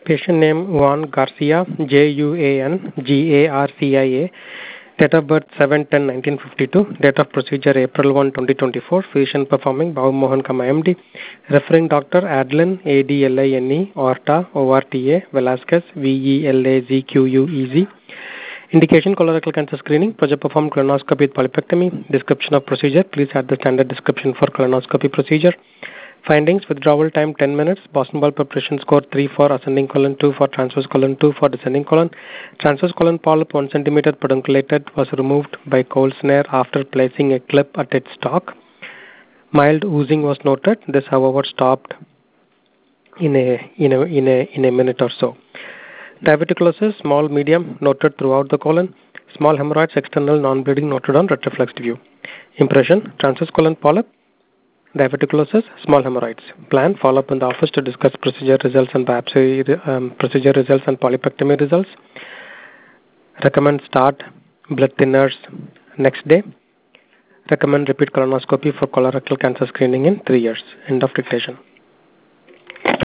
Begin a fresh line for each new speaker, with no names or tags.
Patient name Juan Garcia, Juan Garcia. Date of birth 7/10/1952. Date of procedure April 1, 2024. Physician performing Babu Mohan Kama MD. Referring doctor Adeline Adline Orta Orta Velasquez Velazquez. Indication colorectal cancer screening. Project performed colonoscopy with polypectomy. Description of procedure. Please add the standard description for colonoscopy procedure. Findings: withdrawal time 10 minutes. Boston ball preparation score 3 for ascending colon, 2 for transverse colon, 2 for descending colon. Transverse colon polyp 1 centimeter pedunculated was removed by cold snare after placing a clip at its stalk. Mild oozing was noted. This, however, stopped in a minute or so. Diverticulosis, small, medium, noted throughout the colon. Small hemorrhoids, external, non-bleeding, noted on retroflexed view. Impression: transverse colon polyp, diverticulosis, small hemorrhoids. Plan: follow up in the office to discuss procedure results and polypectomy results. Recommend start blood thinners next day. Recommend repeat colonoscopy for colorectal cancer screening in 3 years. End of dictation.